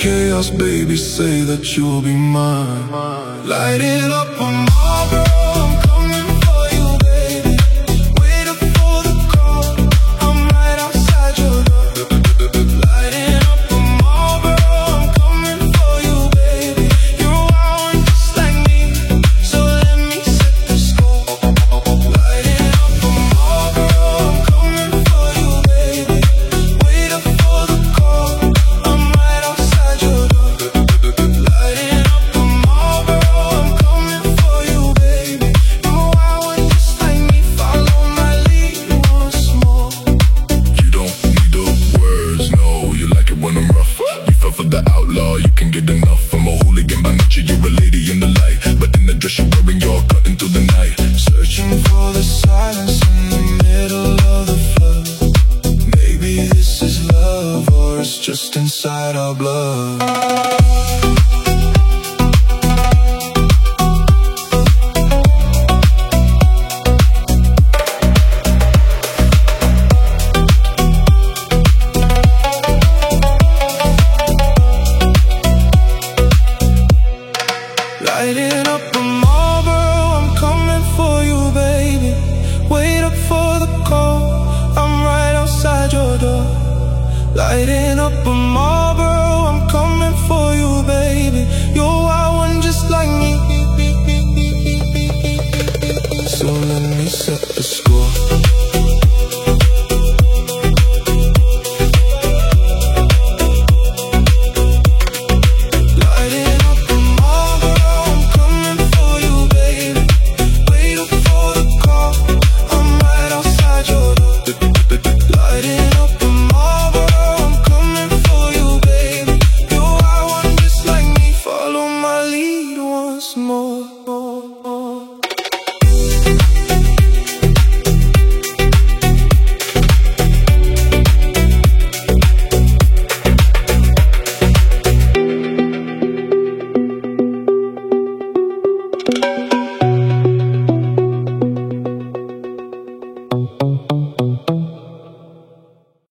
chaos, baby, say that you'll be mine. Light it up a Marlboro, I'm coming for you, baby. Waiting for the call, I'm right outside your door. Lighting up a Marlboro, I'm coming for you, baby. You're wild just like me, so let me set the score. Lighting up a Marlboro, I'm coming for you, baby. Waiting for the call, I'm right outside your door. Lighting up a Marlboro, I'm coming for you, baby. You're wild just like me, follow my lead once more. You don't need the words, no, you like it when I'm rough. You fell for the outlaw, you can get enough. I'm a hooligan by nature, you're a lady in the light, but in the dress you're wearing, you're cutting through the night. Searching for the silence in the middle of the flood. Maybe this is love, or it's just inside our blood.